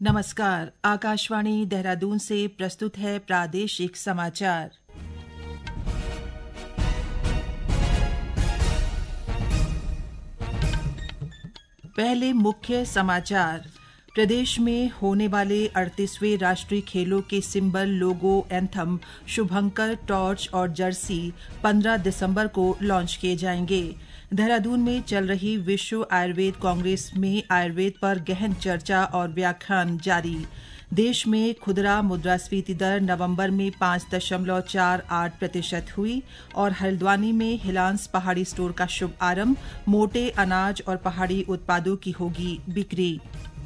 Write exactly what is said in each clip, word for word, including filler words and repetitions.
नमस्कार, आकाशवाणी देहरादून से प्रस्तुत है प्रादेशिक समाचार। पहले मुख्य समाचार। प्रदेश में होने वाले अड़तीसवें राष्ट्रीय खेलों के सिंबल, लोगो, एंथम, शुभंकर, टॉर्च और जर्सी पंद्रह दिसंबर को लॉन्च किए जाएंगे। देहरादून में चल रही विश्व आयुर्वेद कांग्रेस में आयुर्वेद पर गहन चर्चा और व्याख्यान जारी। देश में खुदरा मुद्रास्फीति दर नवंबर में पाँच दशमलव चार आठ प्रतिशत हुई और हल्द्वानी में हिलांस पहाड़ी स्टोर का शुभ आरंभ। मोटे अनाज और पहाड़ी उत्पादों की होगी बिक्री।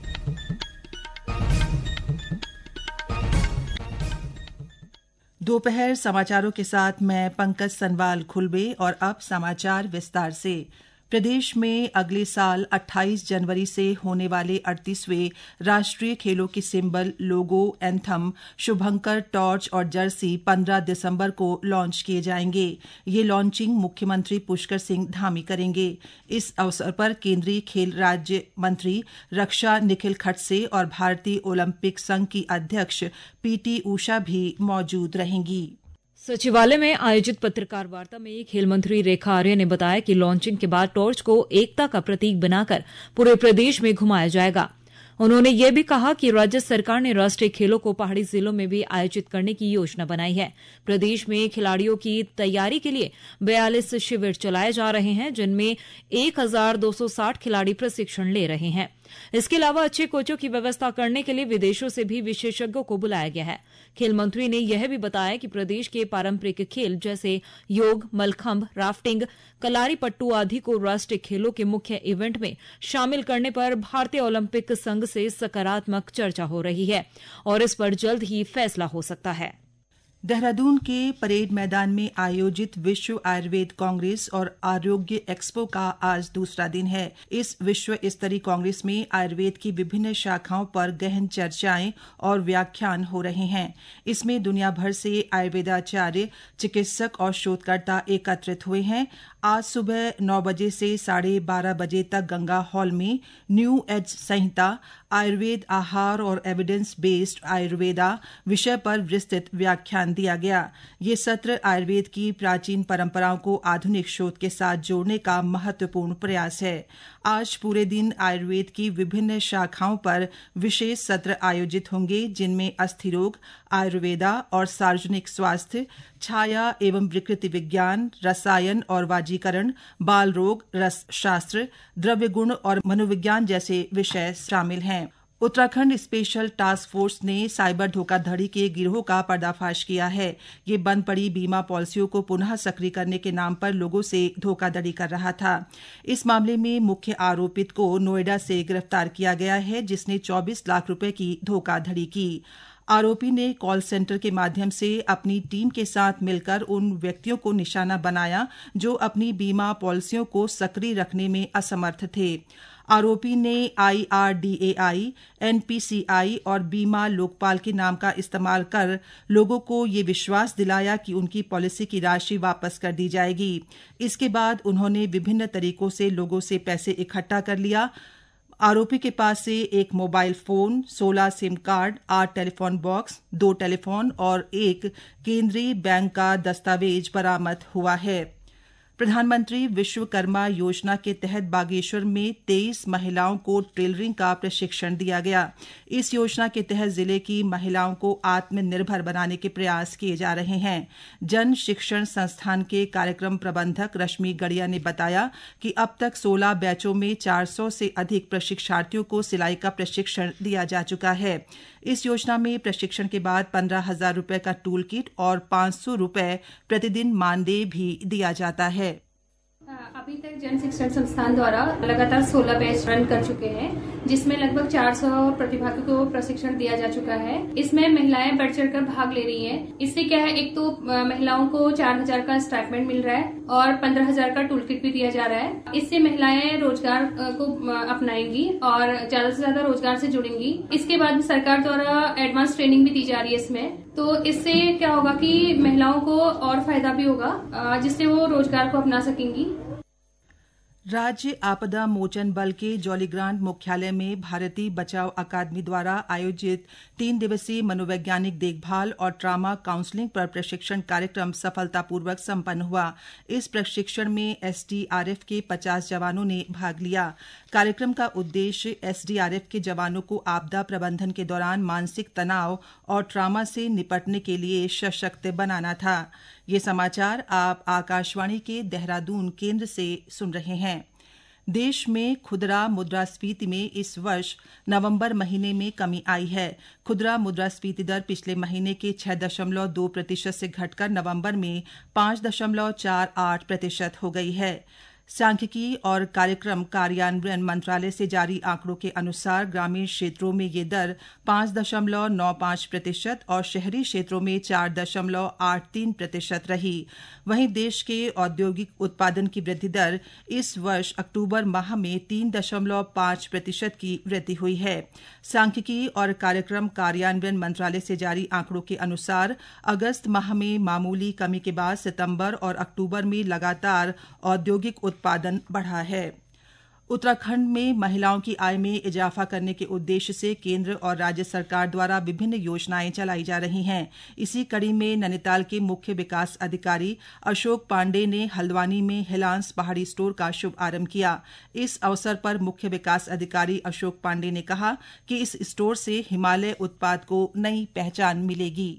दोपहर समाचारों के साथ मैं पंकज सनवाल खुलबे। और अब समाचार विस्तार से। प्रदेश में अगले साल अट्ठाईस जनवरी से होने वाले अड़तीसवें राष्ट्रीय खेलों के सिंबल, लोगो, एंथम, शुभंकर, टॉर्च और जर्सी पंद्रह दिसंबर को लॉन्च किए जाएंगे। ये लॉन्चिंग मुख्यमंत्री पुष्कर सिंह धामी करेंगे। इस अवसर पर केंद्रीय खेल राज्य मंत्री रक्षा निखिल खडसे और भारतीय ओलंपिक संघ की अध्यक्ष पीटी उषा भी मौजूद रहेंगी। सचिवालय में आयोजित पत्रकार वार्ता में खेल मंत्री रेखा आर्य ने बताया कि लॉन्चिंग के बाद टॉर्च को एकता का प्रतीक बनाकर पूरे प्रदेश में घुमाया जाएगा। उन्होंने ये भी कहा कि राज्य सरकार ने राष्ट्रीय खेलों को पहाड़ी जिलों में भी आयोजित करने की योजना बनाई है। प्रदेश में खिलाड़ियों की तैयारी के लिए बयालीस शिविर चलाए जा रहे हैं, जिनमें एक हजार दो सौ साठ खिलाड़ी प्रशिक्षण ले रहे हैं। इसके अलावा अच्छे कोचों की व्यवस्था करने के लिए विदेशों से भी विशेषज्ञों को बुलाया गया है। खेल मंत्री ने यह भी बताया कि प्रदेश के पारंपरिक खेल जैसे योग, मलखंभ, राफ्टिंग, कलारी पट्टू आदि को राष्ट्रीय खेलों के मुख्य इवेंट में शामिल करने पर भारतीय ओलंपिक संघ से सकारात्मक चर्चा हो रही है और इस पर जल्द ही फैसला हो सकता है। देहरादून के परेड मैदान में आयोजित विश्व आयुर्वेद कांग्रेस और आरोग्य एक्सपो का आज दूसरा दिन है। इस विश्व स्तरीय कांग्रेस में आयुर्वेद की विभिन्न शाखाओं पर गहन चर्चाएं और व्याख्यान हो रहे हैं। इसमें दुनिया भर से आयुर्वेदाचार्य, चिकित्सक और शोधकर्ता एकत्रित हुए हैं। आज सुबह नौ बजे से साढ़े बारह बजे तक गंगा हॉल में न्यू एज संहिता, आयुर्वेद, आहार और एविडेंस बेस्ड आयुर्वेदा विषय पर विस्तृत व्याख्यान दिया गया। ये सत्र आयुर्वेद की प्राचीन परंपराओं को आधुनिक शोध के साथ जोड़ने का महत्वपूर्ण प्रयास है। आज पूरे दिन आयुर्वेद की विभिन्न शाखाओं पर विशेष सत्र आयोजित होंगे, जिनमें अस्थि रोग, आयुर्वेदा और सार्वजनिक स्वास्थ्य, छाया एवं विकृति विज्ञान, रसायन और वाजीकरण, बाल रोग, रस शास्त्र, द्रव्य गुण और मनोविज्ञान जैसे विषय शामिल हैं। उत्तराखंड स्पेशल टास्क फोर्स ने साइबर धोखाधड़ी के गिरोह का पर्दाफाश किया है। ये बंद पड़ी बीमा पॉलिसियों को पुनः सक्रिय करने के नाम पर लोगों से धोखाधड़ी कर रहा था। इस मामले में मुख्य आरोपित को नोएडा से गिरफ्तार किया गया है, जिसने चौबीस लाख रुपए की धोखाधड़ी की। आरोपी ने कॉल सेंटर के माध्यम से अपनी टीम के साथ मिलकर उन व्यक्तियों को निशाना बनाया जो अपनी बीमा पॉलिसियों को सक्रिय रखने में असमर्थ थे। आरोपी ने I R D A I, N P C I और बीमा लोकपाल के नाम का इस्तेमाल कर लोगों को ये विश्वास दिलाया कि उनकी पॉलिसी की राशि वापस कर दी जाएगी। इसके बाद उन्होंने विभिन्न तरीकों से लोगों से पैसे इकट्ठा कर लिया। आरोपी के पास से एक मोबाइल फोन, सोलह सिम कार्ड, आठ टेलीफोन बॉक्स, दो टेलीफोन और एक केंद्रीय बैंक का दस्तावेज बरामद हुआ है। प्रधानमंत्री विश्वकर्मा योजना के तहत बागेश्वर में तेईस महिलाओं को टेलरिंग का प्रशिक्षण दिया गया। इस योजना के तहत जिले की महिलाओं को आत्मनिर्भर बनाने के प्रयास किए जा रहे हैं। जन शिक्षण संस्थान के कार्यक्रम प्रबंधक रश्मि गड़िया ने बताया कि अब तक सोलह बैचों में चार सौ से अधिक प्रशिक्षार्थियों को सिलाई का प्रशिक्षण दिया जा चुका है। इस योजना में प्रशिक्षण के बाद पंद्रह हजार रुपये का टूल किट और पाँच सौ रुपये प्रतिदिन मानदेय भी दिया जाता है। अभी तक जन शिक्षण संस्थान द्वारा लगातार सोलह बैच रन कर चुके हैं, जिसमें लगभग चार सौ प्रतिभागियों को प्रशिक्षण दिया जा चुका है। इसमें महिलाएं बढ़ चढ़कर भाग ले रही हैं। इससे क्या है, एक तो महिलाओं को चार हजार का स्टाइपेंड मिल रहा है और पंद्रह हजार का टूल किट भी दिया जा रहा है। इससे महिलाएं रोजगार को अपनाएंगी और ज्यादा से ज्यादा रोजगार से जुड़ेंगी। इसके बाद सरकार द्वारा एडवांस ट्रेनिंग भी दी जा रही है इसमें। तो इससे क्या होगा कि महिलाओं को और फायदा भी होगा, जिससे वो रोजगार को अपना सकेंगी। राज्य आपदा मोचन बल के जौलीग्रांट मुख्यालय में भारतीय बचाव अकादमी द्वारा आयोजित तीन दिवसीय मनोवैज्ञानिक देखभाल और ट्रॉमा काउंसलिंग पर प्रशिक्षण कार्यक्रम सफलतापूर्वक संपन्न हुआ। इस प्रशिक्षण में एसडीआरएफ के पचास जवानों ने भाग लिया। कार्यक्रम का उद्देश्य एसडीआरएफ के जवानों को आपदा प्रबंधन के दौरान मानसिक तनाव और ट्रॉमा से निपटने के लिए सशक्त बनाना था। ये समाचार आप आकाशवाणी के देहरादून केंद्र से सुन रहे हैं। देश में खुदरा मुद्रास्फीति में इस वर्ष नवंबर महीने में कमी आई है। खुदरा मुद्रास्फीति दर पिछले महीने के छह दशमलव दो प्रतिशत से घटकर नवंबर में पांच दशमलव चार आठ प्रतिशत हो गई है। सांख्यिकी और कार्यक्रम कार्यान्वयन मंत्रालय से जारी आंकड़ों के अनुसार ग्रामीण क्षेत्रों में ये दर पांच दशमलव नौ पांच प्रतिशत और शहरी क्षेत्रों में चार दशमलव आठ तीन प्रतिशत रही। वहीं देश के औद्योगिक उत्पादन की वृद्धि दर इस वर्ष अक्टूबर माह में तीन दशमलव पांच प्रतिशत की वृद्धि हुई है। सांख्यिकी और कार्यक्रम कार्यान्वयन मंत्रालय से जारी आंकड़ों के अनुसार अगस्त माह में मामूली कमी के बाद सितंबर और अक्टूबर में लगातार औद्योगिक उत्पादन बढ़ा है। उत्तराखंड में महिलाओं की आय में इजाफा करने के उद्देश्य से केंद्र और राज्य सरकार द्वारा विभिन्न योजनाएं चलाई जा रही हैं। इसी कड़ी में नैनीताल के मुख्य विकास अधिकारी अशोक पांडे ने हल्द्वानी में हिलांस पहाड़ी स्टोर का शुभारंभ किया। इस अवसर पर मुख्य विकास अधिकारी अशोक पांडे ने कहा कि इस स्टोर से हिमालय उत्पाद को नई पहचान मिलेगी।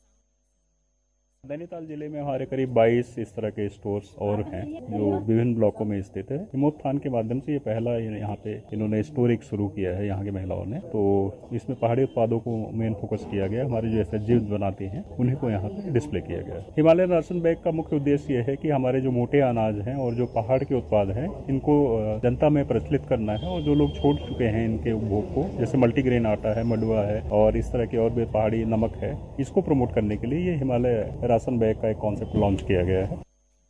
नैनीताल जिले में हमारे करीब बाईस इस तरह के स्टोर्स और हैं जो विभिन्न ब्लॉकों में स्थित है। हिमोत्थान के माध्यम से ये पहला यहाँ पे इन्होंने स्टोर एक शुरू किया है यहाँ के महिलाओं ने। तो इसमें पहाड़ी उत्पादों को मेन फोकस किया गया। हमारे जो एसएचजी बनाते हैं उन्हीं को यहाँ पे डिस्प्ले किया गया। हिमालयन राशन बैग का मुख्य उद्देश्य ये है कि हमारे जो मोटे अनाज हैं और जो पहाड़ के उत्पाद हैं इनको जनता में प्रचलित करना है और जो लोग छोड़ चुके हैं इनके उपभोग को, जैसे मल्टीग्रेन आटा है, मडुआ है और इस तरह के और भी पहाड़ी नमक है, इसको प्रमोट करने के लिए ये हिमालय राशन बैग का एक कॉन्सेप्ट लॉन्च किया गया है।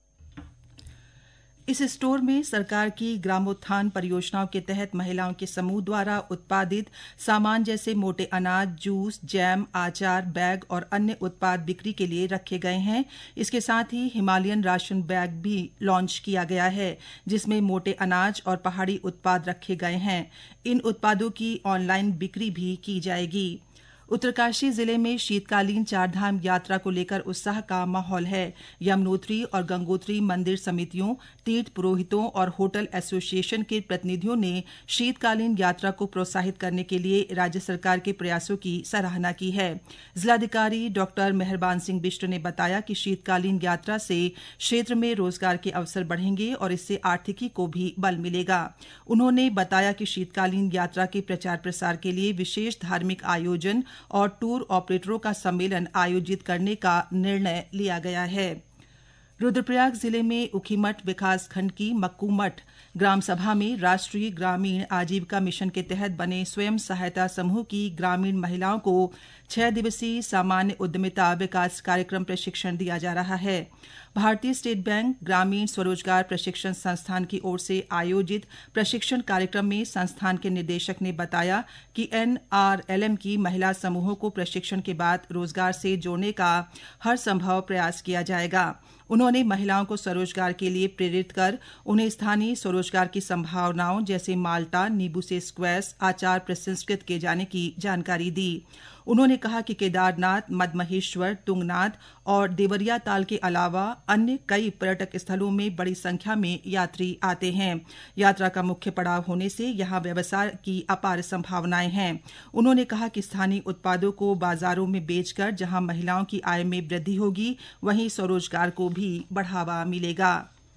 इस स्टोर में सरकार की ग्रामोत्थान परियोजनाओं के तहत महिलाओं के समूह द्वारा उत्पादित सामान जैसे मोटे अनाज, जूस, जैम, आचार, बैग और अन्य उत्पाद बिक्री के लिए रखे गए हैं। इसके साथ ही हिमालयन राशन बैग भी लॉन्च किया गया है जिसमें मोटे अनाज और पहाड़ी उत्पाद रखे गए हैं। इन उत्पादों की ऑनलाइन बिक्री भी की जाएगी। उत्तरकाशी जिले में शीतकालीन चारधाम यात्रा को लेकर उत्साह का माहौल है। यमुनोत्री और गंगोत्री मंदिर समितियों, तीर्थ पुरोहितों और होटल एसोसिएशन के प्रतिनिधियों ने शीतकालीन यात्रा को प्रोत्साहित करने के लिए राज्य सरकार के प्रयासों की सराहना की है। जिलाधिकारी डॉक्टर मेहरबान सिंह बिष्ट ने बताया कि शीतकालीन यात्रा से क्षेत्र में रोजगार के अवसर बढ़ेंगे और इससे आर्थिकी को भी बल मिलेगा। उन्होंने बताया कि शीतकालीन यात्रा के प्रचार प्रसार के लिए विशेष धार्मिक आयोजन और टूर ऑपरेटरों का सम्मेलन आयोजित करने का निर्णय लिया गया है। रुद्रप्रयाग जिले में उखीमठ विकासखंड की मक्कूमठ ग्राम सभा में राष्ट्रीय ग्रामीण आजीविका मिशन के तहत बने स्वयं सहायता समूह की ग्रामीण महिलाओं को छह दिवसीय सामान्य उद्यमिता विकास कार्यक्रम प्रशिक्षण दिया जा रहा है। भारतीय स्टेट बैंक ग्रामीण स्वरोजगार प्रशिक्षण संस्थान की ओर से आयोजित प्रशिक्षण कार्यक्रम में संस्थान के निदेशक ने बताया कि एनआरएलएम की महिला समूहों को प्रशिक्षण के बाद रोजगार से जोड़ने का हर संभव प्रयास किया जाएगा। उन्होंने महिलाओं को स्वरोजगार के लिए प्रेरित कर उन्हें स्थानीय स्वरोजगार की संभावनाओं जैसे माल्टा, नींबू से स्क्वैश, आचार प्रसंस्कृत किए जाने की जानकारी दी। उन्होंने कहा कि केदारनाथ, मदमहेश्वर, तुंगनाथ और देवरिया ताल के अलावा अन्य कई पर्यटक स्थलों में बड़ी संख्या में यात्री आते हैं। यात्रा का मुख्य पड़ाव होने से यहां व्यवसाय की अपार संभावनाएं हैं। उन्होंने कहा कि स्थानीय उत्पादों को बाजारों में बेचकर जहां महिलाओं की आय में वृद्धि होगी, वहीं स्वरोजगार को भी बढ़ावा मिलेगा।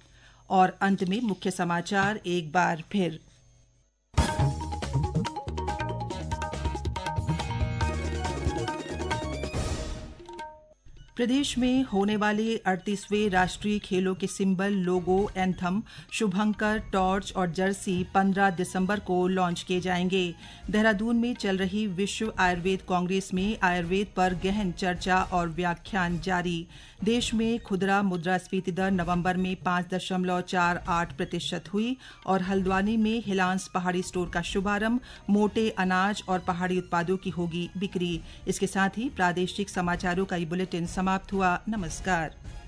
और अंत में मुख्य समाचार एक बार फिर। प्रदेश में होने वाले अड़तीसवें राष्ट्रीय खेलों के सिंबल, लोगो, एंथम, शुभंकर, टॉर्च और जर्सी पंद्रह दिसंबर को लॉन्च किए जाएंगे। देहरादून में चल रही विश्व आयुर्वेद कांग्रेस में आयुर्वेद पर गहन चर्चा और व्याख्यान जारी। देश में खुदरा मुद्रास्फीति दर नवंबर में पांच दशमलव चार आठ प्रतिशत हुई और हल्द्वानी में हिलांस पहाड़ी स्टोर का शुभारंभ। मोटे अनाज और पहाड़ी उत्पादों की होगी बिक्री। इसके साथ ही प्रादेशिक समाचारों का ये बुलेटिन समाप्त हुआ। नमस्कार।